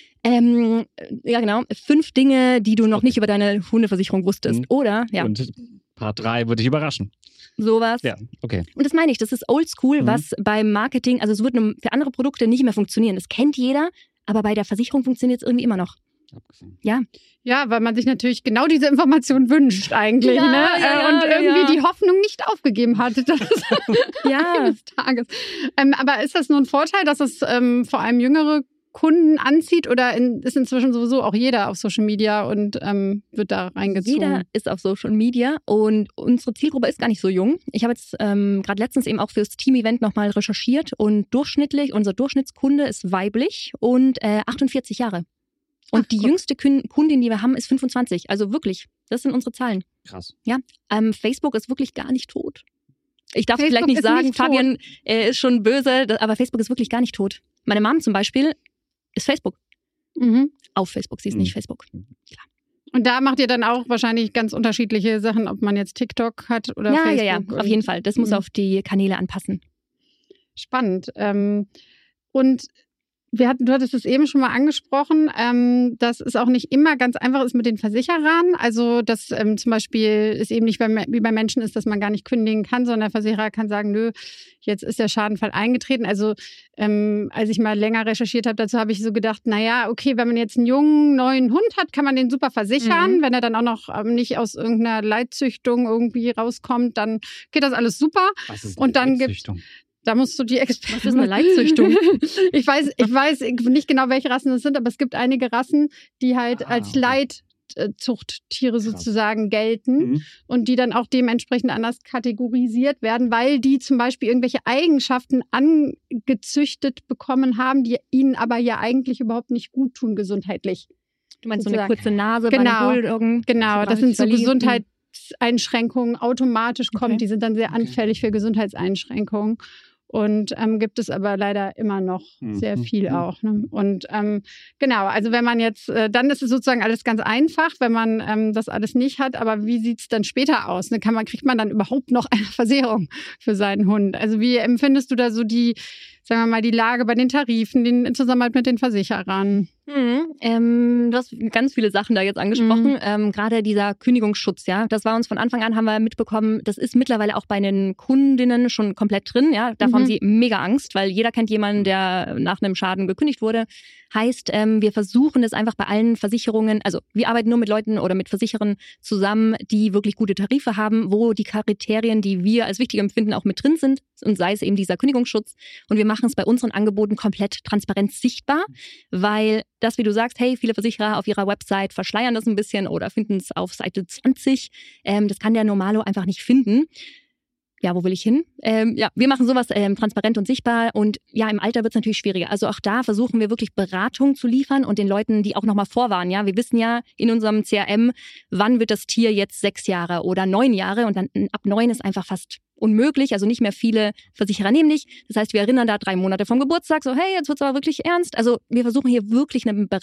Ja, genau. 5 Dinge, die du noch nicht über deine Hundeversicherung wusstest. Oder, ja. Und Part 3 würde dich überraschen. Sowas. Ja, okay. Und das meine ich, das ist oldschool, was beim Marketing, also es wird für andere Produkte nicht mehr funktionieren. Das kennt jeder, aber bei der Versicherung funktioniert es irgendwie immer noch. Ja. Ja, weil man sich natürlich genau diese Information wünscht eigentlich, ne? Und irgendwie die Hoffnung nicht aufgegeben hat. Eines Tages. Aber ist das nur ein Vorteil, dass es vor allem jüngere Kunden anzieht oder ist inzwischen sowieso auch jeder auf Social Media und wird da reingezogen? Jeder ist auf Social Media und unsere Zielgruppe ist gar nicht so jung. Ich habe jetzt gerade letztens eben auch fürs Team-Event nochmal recherchiert und unser Durchschnittskunde ist weiblich und 48 Jahre. Und die jüngste Kundin, die wir haben, ist 25. Also wirklich, das sind unsere Zahlen. Krass. Ja, Facebook ist wirklich gar nicht tot. Ich darf vielleicht nicht sagen, Fabian ist schon böse, aber Facebook ist wirklich gar nicht tot. Meine Mom zum Beispiel ist Facebook. Auf Facebook, sie ist nicht Facebook. Ja. Und da macht ihr dann auch wahrscheinlich ganz unterschiedliche Sachen, ob man jetzt TikTok hat oder Facebook. Ja, auf jeden Fall. Das muss auf die Kanäle anpassen. Spannend. Und du hattest es eben schon mal angesprochen, dass es auch nicht immer ganz einfach ist mit den Versicherern. Also, dass zum Beispiel es eben nicht wie bei Menschen ist, dass man gar nicht kündigen kann, sondern der Versicherer kann sagen, nö, jetzt ist der Schadenfall eingetreten. Also, als ich mal länger recherchiert habe, dazu habe ich so gedacht, naja, okay, wenn man jetzt einen jungen, neuen Hund hat, kann man den super versichern. Wenn er dann auch noch nicht aus irgendeiner Leitzüchtung irgendwie rauskommt, dann geht das alles super. Was ist und dann Leitzüchtung? Da musst du die Experten. Was ist eine Leitzüchtung? Ich weiß nicht genau, welche Rassen das sind, aber es gibt einige Rassen, die halt als Leitzuchttiere sozusagen gelten und die dann auch dementsprechend anders kategorisiert werden, weil die zum Beispiel irgendwelche Eigenschaften angezüchtet bekommen haben, die ihnen aber ja eigentlich überhaupt nicht gut tun gesundheitlich. Du meinst so eine kurze Nase bei den Bulldoggen? Genau, das sind so Gesundheitseinschränkungen automatisch kommen. Die sind dann sehr anfällig für Gesundheitseinschränkungen. Und gibt es aber leider immer noch sehr viel auch. Ne? Und genau, also wenn man jetzt, dann ist es sozusagen alles ganz einfach, wenn man das alles nicht hat. Aber wie sieht es dann später aus? Ne? Kriegt man dann überhaupt noch eine Versicherung für seinen Hund? Also wie empfindest du da so die Lage bei den Tarifen, in Zusammenarbeit mit den Versicherern? Du hast ganz viele Sachen da jetzt angesprochen. Gerade dieser Kündigungsschutz, ja, das war uns von Anfang an, haben wir mitbekommen, das ist mittlerweile auch bei den Kundinnen schon komplett drin, ja. Davor haben sie mega Angst, weil jeder kennt jemanden, der nach einem Schaden gekündigt wurde. Heißt, wir versuchen das einfach bei allen Versicherungen, also wir arbeiten nur mit Leuten oder mit Versicherern zusammen, die wirklich gute Tarife haben, wo die Kriterien, die wir als wichtig empfinden, auch mit drin sind und sei es eben dieser Kündigungsschutz. Und wir machen es bei unseren Angeboten komplett transparent sichtbar, weil das, wie du sagst, hey, viele Versicherer auf ihrer Website verschleiern das ein bisschen oder finden es auf Seite 20. Das kann der Normalo einfach nicht finden. Ja, wo will ich hin? Wir machen sowas transparent und sichtbar und ja, im Alter wird es natürlich schwieriger. Also auch da versuchen wir wirklich Beratung zu liefern und den Leuten, die auch nochmal vorwarnen. Ja, wir wissen ja in unserem CRM, wann wird das Tier jetzt 6 Jahre oder 9 Jahre und dann ab 9 ist einfach fast unmöglich, also nicht mehr viele Versicherer nehmen dich. Das heißt, wir erinnern da 3 Monate vom Geburtstag, so hey, jetzt wird's aber wirklich ernst. Also wir versuchen hier wirklich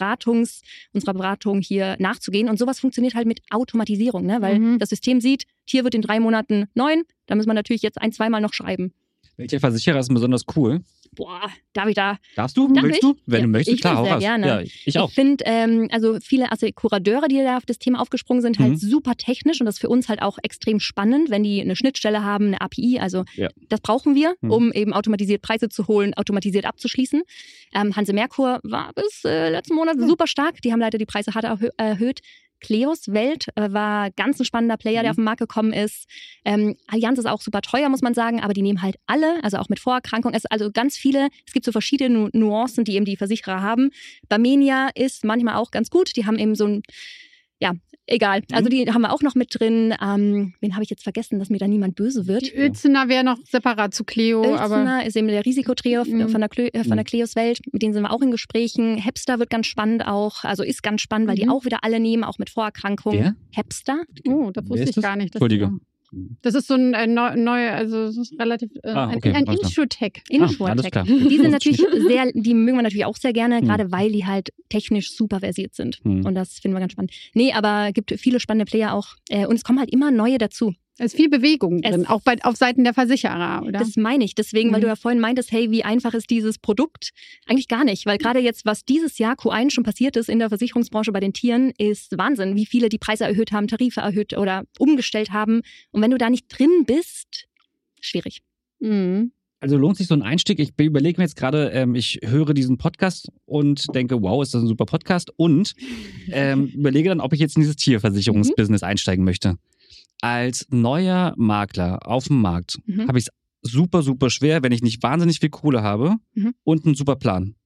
unserer Beratung hier nachzugehen und sowas funktioniert halt mit Automatisierung, ne? Weil das System sieht, Tier wird in 3 Monaten 9, da müssen wir natürlich jetzt 1-2 Mal noch schreiben. Welcher Versicherer ist besonders cool? Boah, darf ich da? Darfst du? Willst du? Wenn du möchtest, klar, hau sehr raus. gerne. Ja, ich auch. Ich finde, also viele Assekurateure, die da auf das Thema aufgesprungen sind, halt super technisch und das ist für uns halt auch extrem spannend, wenn die eine Schnittstelle haben, eine API, also das brauchen wir, um eben automatisiert Preise zu holen, automatisiert abzuschließen. Hanse Merkur war bis letzten Monat super stark, die haben leider die Preise hart erhöht. Cleos Welt war ganz ein spannender Player, der auf den Markt gekommen ist. Allianz ist auch super teuer, muss man sagen, aber die nehmen halt alle, also auch mit Vorerkrankungen. Also ganz viele, es gibt so verschiedene Nuancen, die eben die Versicherer haben. Barmenia ist manchmal auch ganz gut, die haben eben so ein, ja, egal. Also die haben wir auch noch mit drin. Wen habe ich jetzt vergessen, dass mir da niemand böse wird? Die Uelzener wäre noch separat zu Cleo. Uelzener ist eben der Risikotrio von der Cleos Welt. Mit denen sind wir auch in Gesprächen. Hepster wird ganz spannend auch. Also ist ganz spannend, weil die auch wieder alle nehmen, auch mit Vorerkrankungen. Wer? Hepster. Oh, das wusste ich gar nicht. Entschuldige. Das ist so ein also es ist relativ ein Insurtech. Alles klar. Die sind natürlich die mögen wir natürlich auch sehr gerne, gerade weil die halt technisch super versiert sind. Und das finden wir ganz spannend. Nee, aber gibt viele spannende Player auch. Und es kommen halt immer neue dazu. Es ist viel Bewegung drin, auch auf Seiten der Versicherer, oder? Das meine ich. Deswegen, weil du ja vorhin meintest, hey, wie einfach ist dieses Produkt? Eigentlich gar nicht, weil gerade jetzt, was dieses Jahr Q1 schon passiert ist in der Versicherungsbranche bei den Tieren, ist Wahnsinn, wie viele die Preise erhöht haben, Tarife erhöht oder umgestellt haben. Und wenn du da nicht drin bist, schwierig. Also lohnt sich so ein Einstieg? Ich überlege mir jetzt gerade, ich höre diesen Podcast und denke, wow, ist das ein super Podcast und überlege dann, ob ich jetzt in dieses Tierversicherungsbusiness einsteigen möchte. Als neuer Makler auf dem Markt habe ich es super, super schwer, wenn ich nicht wahnsinnig viel Kohle habe und einen super Plan.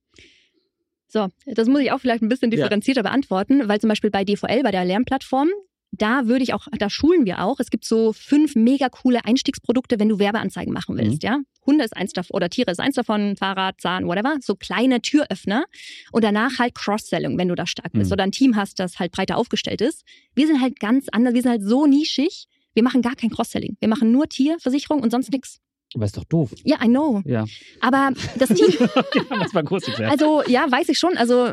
So, das muss ich auch vielleicht ein bisschen differenzierter beantworten, weil zum Beispiel bei DVL, bei der Lernplattform, da schulen wir auch. Es gibt so 5 mega coole Einstiegsprodukte, wenn du Werbeanzeigen machen willst, ja. Hunde ist eins davon, oder Tiere ist eins davon, Fahrrad, Zahn, whatever. So kleine Türöffner und danach halt Cross-Selling, wenn du da stark bist oder ein Team hast, das halt breiter aufgestellt ist. Wir sind halt ganz anders, wir sind halt so nischig. Wir machen gar kein Cross-Selling. Wir machen nur Tierversicherung und sonst nichts. Aber ist doch doof. Ja, I know. Ja. Aber das Team... das war kurz geklärt. Also, ja, weiß ich schon.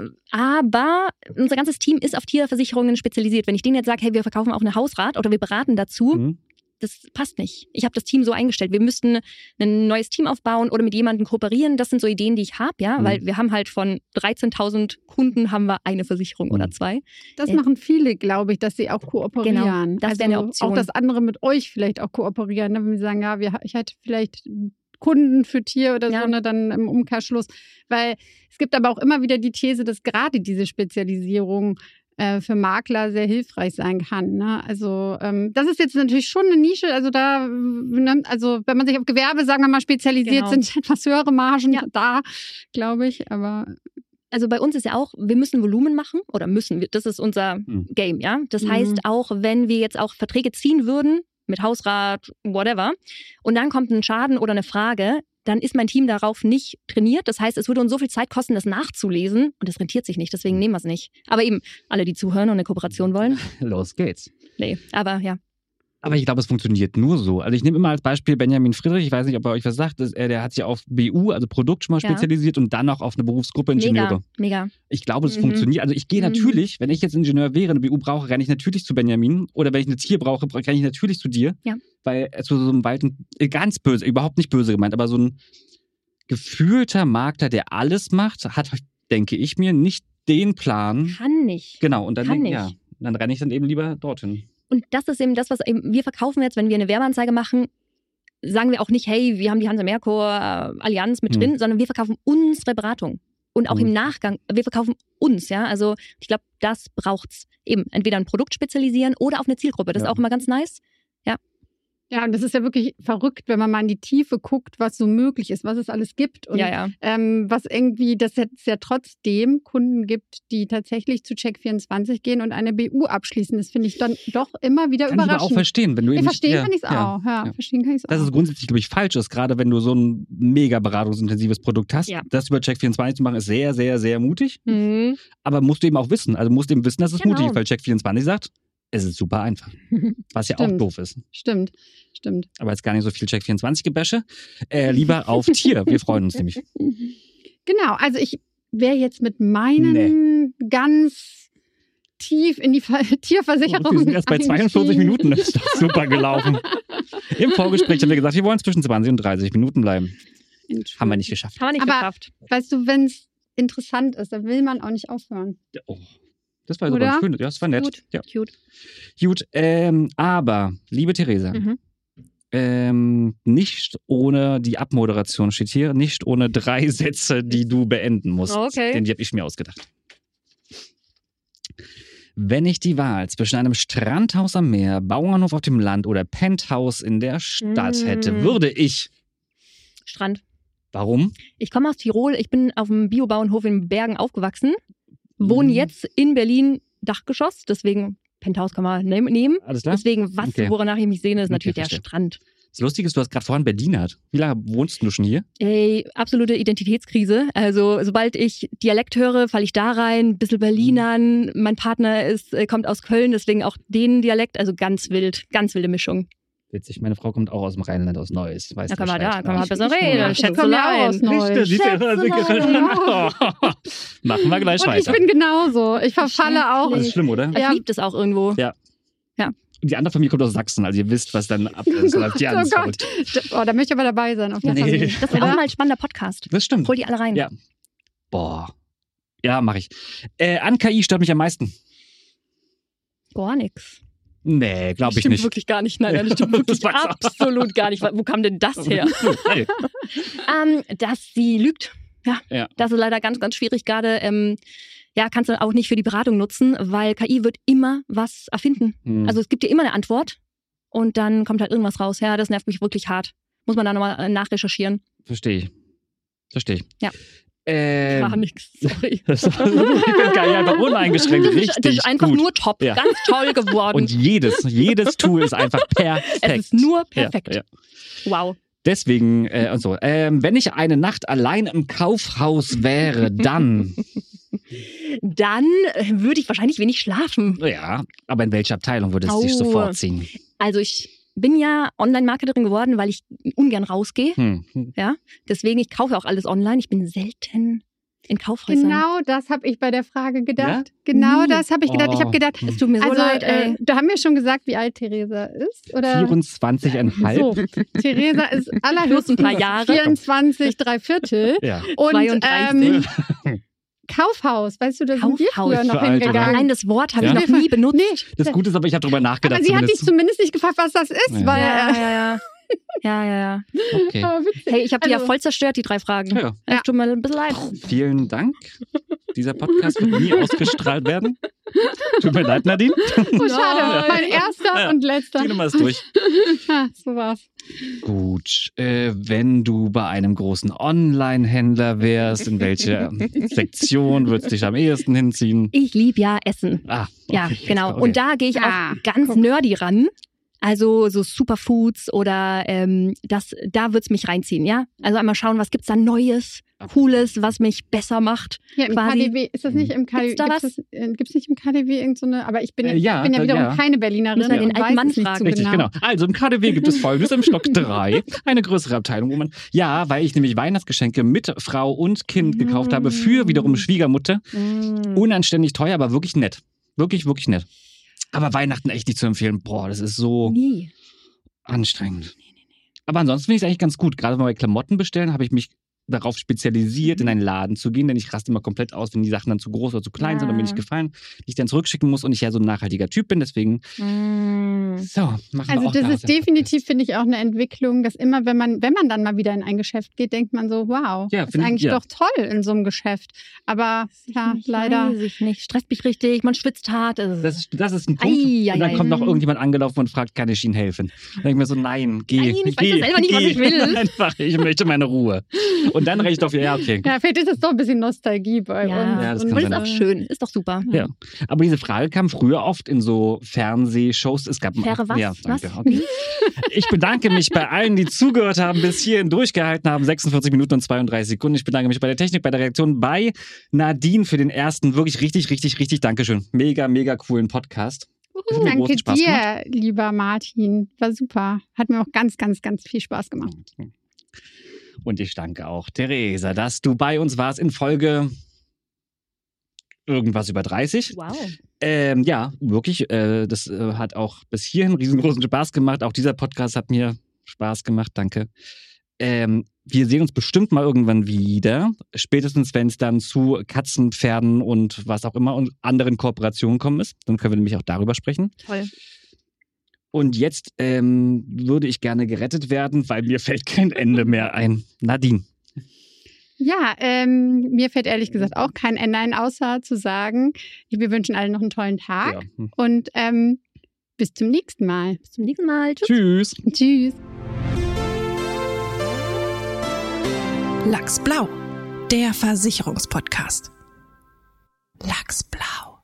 Aber unser ganzes Team ist auf Tierversicherungen spezialisiert. Wenn ich denen jetzt sage, hey, wir verkaufen auch eine Hausrat oder wir beraten dazu, das passt nicht. Ich habe das Team so eingestellt. Wir müssten ein neues Team aufbauen oder mit jemandem kooperieren. Das sind so Ideen, die ich habe, ja, weil wir haben halt von 13.000 Kunden haben wir eine Versicherung oder 2. Das machen viele, glaube ich, dass sie auch kooperieren. Genau, das wäre eine Option. Auch, dass andere mit euch vielleicht auch kooperieren. Ne? Wenn sie sagen, ja, ich hätte vielleicht Kunden für Tier oder so, ne, dann im Umkehrschluss. Weil es gibt aber auch immer wieder die These, dass gerade diese Spezialisierung für Makler sehr hilfreich sein kann. Ne? Also das ist jetzt natürlich schon eine Nische. Also wenn man sich auf Gewerbe, sagen wir mal, spezialisiert, sind etwas höhere Margen da, glaube ich. Aber also bei uns ist ja auch, wir müssen Volumen machen oder das ist unser Game, ja. Das heißt auch, wenn wir jetzt auch Verträge ziehen würden mit Hausrat, whatever, und dann kommt ein Schaden oder eine Frage, dann ist mein Team darauf nicht trainiert. Das heißt, es würde uns so viel Zeit kosten, das nachzulesen und das rentiert sich nicht. Deswegen nehmen wir es nicht. Aber eben, alle, die zuhören und eine Kooperation wollen. Los geht's. Nee, aber ja. Aber ich glaube, es funktioniert nur so. Also ich nehme immer als Beispiel Benjamin Friedrich, ich weiß nicht, ob er euch was sagt, der hat sich auf BU, also Produkt schon mal spezialisiert und dann noch auf eine Berufsgruppe Ingenieure. Mega. Ich glaube, es funktioniert. Also ich gehe natürlich, wenn ich jetzt Ingenieur wäre, eine BU brauche, renne ich natürlich zu Benjamin oder wenn ich eine Tier brauche, renne ich natürlich zu dir. Ja. Weil so ein ganz böse, überhaupt nicht böse gemeint, aber so ein gefühlter Makler, der alles macht, hat, denke ich mir, nicht den Plan. Kann nicht. Genau. Und dann dann renne ich dann eben lieber dorthin. Und das ist eben das, was wir verkaufen jetzt, wenn wir eine Werbeanzeige machen, sagen wir auch nicht, hey, wir haben die Hansa Merkur Allianz mit drin, sondern wir verkaufen unsere Beratung. Und auch im Nachgang, wir verkaufen uns, ja. Also ich glaube, das braucht's eben. Entweder ein Produkt spezialisieren oder auf eine Zielgruppe. Das ist auch immer ganz nice. Ja. Ja, und das ist ja wirklich verrückt, wenn man mal in die Tiefe guckt, was so möglich ist, was es alles gibt. Und was irgendwie, dass es ja trotzdem Kunden gibt, die tatsächlich zu Check24 gehen und eine BU abschließen. Das finde ich dann doch immer wieder überraschend. Kann ich aber auch verstehen. Wenn du verstehen kann ich es auch. Ja, verstehen kann ich es auch. Dass es grundsätzlich, glaube ich, falsch ist, gerade wenn du so ein mega beratungsintensives Produkt hast. Ja. Das über Check24 zu machen, ist sehr, sehr, sehr mutig. Aber musst du eben auch wissen. Also musst du eben wissen, dass es mutig ist, weil Check24 sagt, es ist super einfach. Was ja auch doof ist. Stimmt. Aber jetzt gar nicht so viel Check24-Gebäsche. Lieber auf Tier. Wir freuen uns nämlich. Genau, also ich wäre jetzt mit meinen ganz tief in die Tierversicherung. Wir sind erst bei 42 Minuten. Das ist doch super gelaufen. Im Vorgespräch haben wir gesagt, wir wollen zwischen 20 und 30 Minuten bleiben. Haben wir nicht geschafft. Weißt du, wenn es interessant ist, dann will man auch nicht aufhören. Oh. Das war sogar schön. Ja, das war nett. Gut. Ja. Gut, aber, liebe Theresa, nicht ohne die Abmoderation steht hier, nicht ohne 3 Sätze, die du beenden musst. Okay. Denn die habe ich mir ausgedacht. Wenn ich die Wahl zwischen einem Strandhaus am Meer, Bauernhof auf dem Land oder Penthouse in der Stadt hätte, würde ich... Strand. Warum? Ich komme aus Tirol, ich bin auf dem Biobauernhof in Bergen aufgewachsen. Wohnen jetzt in Berlin Dachgeschoss, deswegen Penthouse kann man nehmen. Alles klar. Deswegen, woranach ich mich sehne, ist natürlich der Strand. Das Lustige ist, du hast gerade vorhin Berlin hat. Wie lange wohnst du schon hier? Absolute Identitätskrise. Also sobald ich Dialekt höre, falle ich da rein, ein bisschen Berlinern. Mein Partner kommt aus Köln, deswegen auch den Dialekt. Also ganz wilde Mischung. Witzig, meine Frau kommt auch aus dem Rheinland, aus Neuss. Weißt Da kann man Bescheid. besser reden. Ich komme ja auch aus Neuss. Machen wir gleich Und ich weiter. bin genauso. Ich verfalle auch. Das ist schlimm, oder? Ich liebe das auch irgendwo. Ja. Die andere Familie kommt aus Sachsen, also ihr wisst, was dann ab ist. Oh Gott. Oh, da möchte ich aber dabei sein. Auf jeden Fall. Nee. Das wäre auch mal ein spannender Podcast. Das stimmt. Hol die alle rein. Ja. Boah. Ja, mache ich. An KI stört mich am meisten. Gar nichts. Nee, glaube ich Stimmt nicht. wirklich gar nicht. Nein, das stimmt wirklich Das weiß ich. absolut gar nicht. Wo kam denn das her? Hey. Dass sie lügt. Ja. Das ist leider ganz, ganz schwierig gerade. Kannst du auch nicht für die Beratung nutzen, weil KI wird immer was erfinden. Hm. Also es gibt dir immer eine Antwort und dann kommt halt irgendwas raus. Ja, das nervt mich wirklich hart. Muss man da nochmal nachrecherchieren. Verstehe ich. Ja. Gar nichts. Sorry. Ich bin KI einfach uneingeschränkt. Das Richtig ist einfach gut. nur top. Ja. Ganz toll geworden. Und jedes Tool ist einfach perfekt. es ist nur perfekt. Ja. Wow. Deswegen und so. Wenn ich eine Nacht allein im Kaufhaus wäre, dann. Dann würde ich wahrscheinlich wenig schlafen. Ja, aber in welche Abteilung würdest du dich Oh. sofort ziehen? Also ich bin ja Online-Marketerin geworden, weil ich ungern rausgehe. Ja, deswegen, ich kaufe auch alles online. Ich bin selten in Kaufhäusern. Genau das habe ich bei der Frage gedacht. Ja? Genau Nie. das habe ich gedacht. Ich habe gedacht, Es tut mir so also, leid, ey. da haben wir schon gesagt, wie alt Theresa ist. Oder? 24,5. So, Theresa ist allerhöchstens Plus ein paar Jahre. 24, 3/4. Ja. Und 32. Kaufhaus, weißt du, da sind wir Kaufhaus früher noch für Alte. hingegangen. Nein, das Wort habe Ja? ich noch nie benutzt. Nee, Das Gute ist aber, ich habe drüber nachgedacht. aber sie hat dich zumindest nicht gefragt, was das ist. Ja. Weil, Ja. Okay. aber witzig. Hey, ich habe die ja Also- voll zerstört, die 3 Fragen. Ja. Es tut mir ein bisschen leid. Vielen Dank. Dieser Podcast wird nie ausgestrahlt werden. Tut mir leid, Nadine. Oh, schade. Mein erster Ja. und letzter. Zieh nochmal durch. Ja, so war's. Gut, wenn du bei einem großen Online-Händler wärst, in welche Sektion würdest du dich am ehesten hinziehen? Ich liebe ja Essen. Ah, Ja, okay. genau. Okay. Und da gehe ich Ah, auch ganz guck. nerdy ran. Also so Superfoods oder da wird's mich reinziehen, ja? Also einmal schauen, was gibt's da Neues, Cooles, was mich besser macht. Ja, im Quasi. KDW, ist das nicht im KDW? Gibt's da was? Gibt's nicht im KDW irgend so eine, aber ich bin Ja, bin ja wiederum ja. keine Berlinerin Müssen wir den und alten weiß Mann es nicht fragen. so Richtig, genau. Also im KDW gibt es Folgendes im Stock 3, eine größere Abteilung, wo man, ja, weil ich nämlich Weihnachtsgeschenke mit Frau und Kind gekauft habe, für wiederum Schwiegermutter. Unanständig teuer, aber wirklich nett. Wirklich, wirklich nett. Aber Weihnachten echt nicht zu empfehlen. Boah, das ist so Nie. anstrengend. Aber ansonsten finde ich es eigentlich ganz gut. Gerade wenn wir Klamotten bestellen, habe ich mich darauf spezialisiert, in einen Laden zu gehen, denn ich raste immer komplett aus, wenn die Sachen dann zu groß oder zu klein sind und mir nicht gefallen, die ich dann zurückschicken muss und ich ja so ein nachhaltiger Typ bin, deswegen so, machen wir Also auch das daraus ist definitiv, finde ich, auch eine Entwicklung, dass immer, wenn man dann mal wieder in ein Geschäft geht, denkt man so, wow, Ja, ist find ich- eigentlich ja. doch toll in so einem Geschäft. Aber ja, leider. Weiß ich nicht. Stresst mich richtig, man schwitzt hart. Das ist ein Punkt. Ei, und dann ei, kommt ei. noch irgendjemand angelaufen und fragt, kann ich Ihnen helfen? Dann denke ich mir so, nein, geh. Nein, ich weiß geh, ja selber nicht, was geh. ich will. Einfach, ich möchte meine Ruhe. Und dann recht auf, ja, okay. Ja, vielleicht ist es doch ein bisschen Nostalgie bei Ja, uns. Ja, das Und, kann Und ist sein. auch schön, ist doch super. Ja. Aber diese Frage kam früher oft in so Fernsehshows. Es gab Faire was? Ja, danke. Was? Okay. Ich bedanke mich bei allen, die zugehört haben, bis hierhin durchgehalten haben. 46 Minuten und 32 Sekunden. Ich bedanke mich bei der Technik, bei der Reaktion, bei Nadine für den ersten wirklich richtig Dankeschön. Mega, mega coolen Podcast. Es hat mir Danke großen Spaß gemacht. dir, lieber Martin. War super. Hat mir auch ganz viel Spaß gemacht. Und ich danke auch Theresa, dass du bei uns warst in Folge irgendwas über 30. Wow. Ja, wirklich. Das hat auch bis hierhin riesengroßen Spaß gemacht. Auch dieser Podcast hat mir Spaß gemacht. Danke. Wir sehen uns bestimmt mal irgendwann wieder. Spätestens, wenn es dann zu Katzen, Pferden und was auch immer und anderen Kooperationen kommen ist. Dann können wir nämlich auch darüber sprechen. Toll. Und jetzt würde ich gerne gerettet werden, weil mir fällt kein Ende mehr ein. Nadine. Ja, mir fällt ehrlich gesagt auch kein Ende ein, außer zu sagen, wir wünschen allen noch einen tollen Tag Ja. und bis zum nächsten Mal. Bis zum nächsten Mal. Tschüss. Tschüss. Tschüss. Lachsblau, der Versicherungspodcast. Lachsblau.